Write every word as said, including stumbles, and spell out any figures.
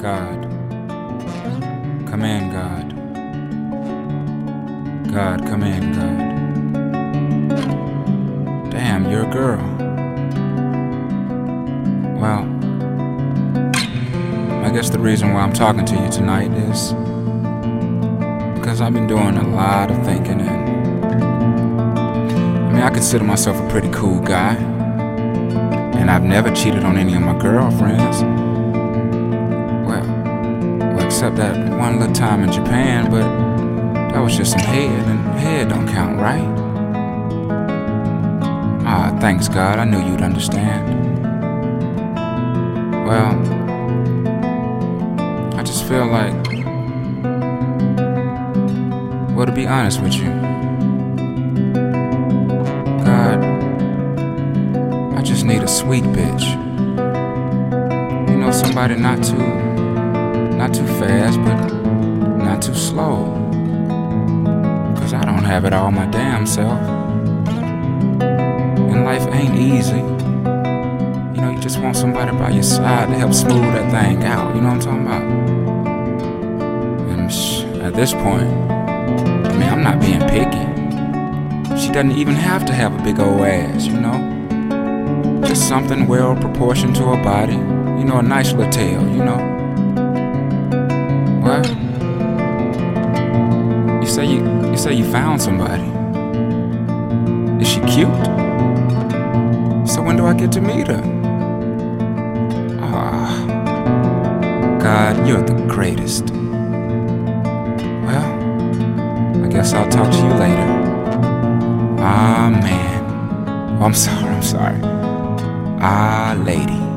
God, come in, God. God, come in, God. Damn, you're a girl. Well, I guess the reason why I'm talking to you tonight is because I've been doing a lot of thinking, and I mean, I consider myself a pretty cool guy, and I've never cheated on any of my girlfriends. Well, well, except that one little time in Japan, but that was just some head, and head don't count, right? Ah, thanks God, I knew you'd understand. Well, I just feel like, well, to be honest with you, God, I just need a sweet bitch. You know, somebody not too, not too fast, but not too slow. Cause I don't have it all my damn self. And life ain't easy. You know, you just want somebody by your side to help smooth that thing out. You know what I'm talking about? And sh- at this point, I mean, I'm not being picky. She doesn't even have to have a big old ass, you know? Just something well proportioned to her body. You know, a nice little tail, you know? What? You say you, you say you found somebody. Is she cute? So when do I get to meet her? Ah, God, you're the greatest. Well, I guess I'll talk to you later. Ah, man. Oh, I'm sorry, I'm sorry. Ah, lady.